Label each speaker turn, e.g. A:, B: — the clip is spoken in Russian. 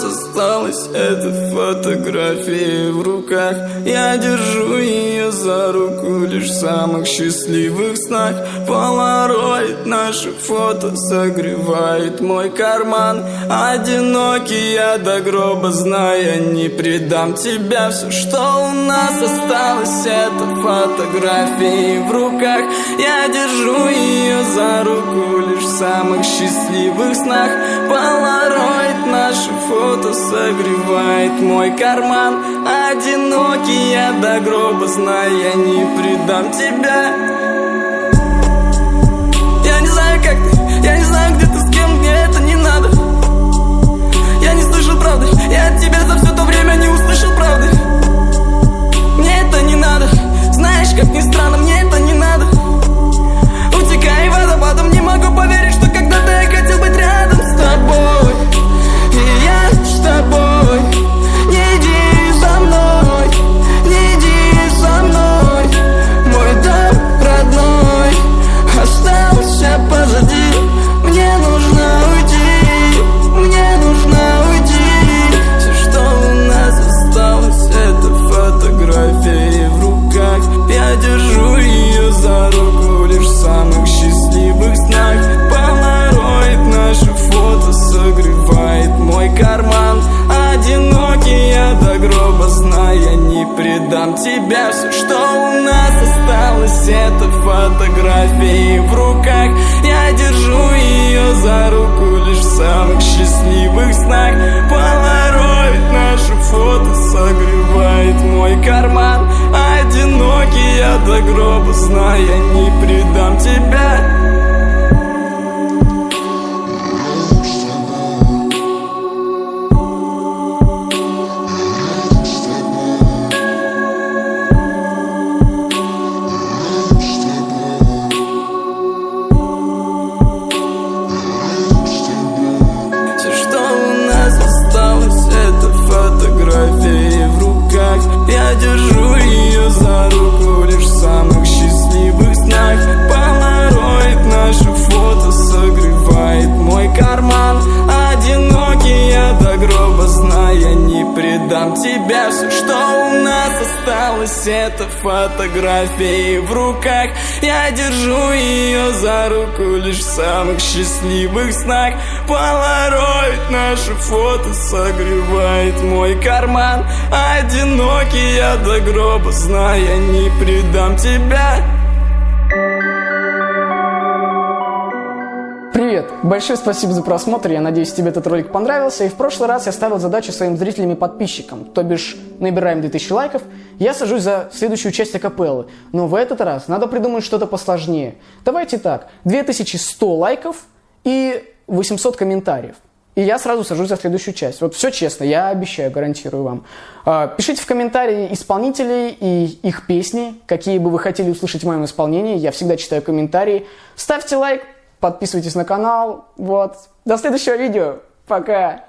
A: осталась эта фотография в руках. Я держу ее за руку лишь в самых счастливых снах. Полароид наше фото согревает мой карман. Одинокий я до гроба, зная, не предам тебя. Все, что у нас осталось, это фотографии в руках. Я держу ее за руку лишь в самых счастливых снах. Полароид наше фото согревает мой карман. Одинокий я до гроба, зная, я не предам тебя. Я не знаю, как ты, я не знаю, где ты, с кем, мне это не надо. Я не слышал правды, я от тебя за все то время не услышал правды. Мне это не надо, знаешь, как ни странно, мне это не надо. Утекай водопадом, не могу поверить, что когда-то я хотел быть рядом с тобой. И я с тобой. Не иди за мной, не иди за мной. Мой дом родной остался позади. Мне нужно уйти, мне нужно уйти. Все, что у нас осталось, это фотографии в руках. Я держу ее за руку лишь в самых счастливых снах. Полароид наше фото согревает мой карман. Одинокий я до гроба, зная, не предам тебя. Все, что у нас осталось, это фотографии в руках. Я держу ее за руку лишь в самых счастливых снах. Полароид наше фото согревает мой карман. Одинокий я до гроба, зная, не предам тебя. Я держу ее за руку лишь в самых счастливых снах. Полароид наше фото согревает мой карман. Одинокий я до гроба, зная, не предам тебя. Все, что у нас осталось, это фотографии в руках. Я держу ее за руку лишь в самых счастливых снах. Полароид наше фото согревает мой карман. Одинокий я до гроба, зная, не предам тебя.
B: Привет! Большое спасибо за просмотр, я надеюсь, тебе этот ролик понравился. И в прошлый раз я ставил задачу своим зрителям и подписчикам, то бишь набираем 2000 лайков, я сажусь за следующую часть акапеллы. Но в этот раз надо придумать что-то посложнее. Давайте так, 2100 лайков и 800 комментариев. И я сразу сажусь за следующую часть. Вот все честно, я обещаю, гарантирую вам. Пишите в комментарии исполнителей и их песни, какие бы вы хотели услышать в моем исполнении. Я всегда читаю комментарии. Ставьте лайк, подписывайтесь на канал. Вот. До следующего видео. Пока.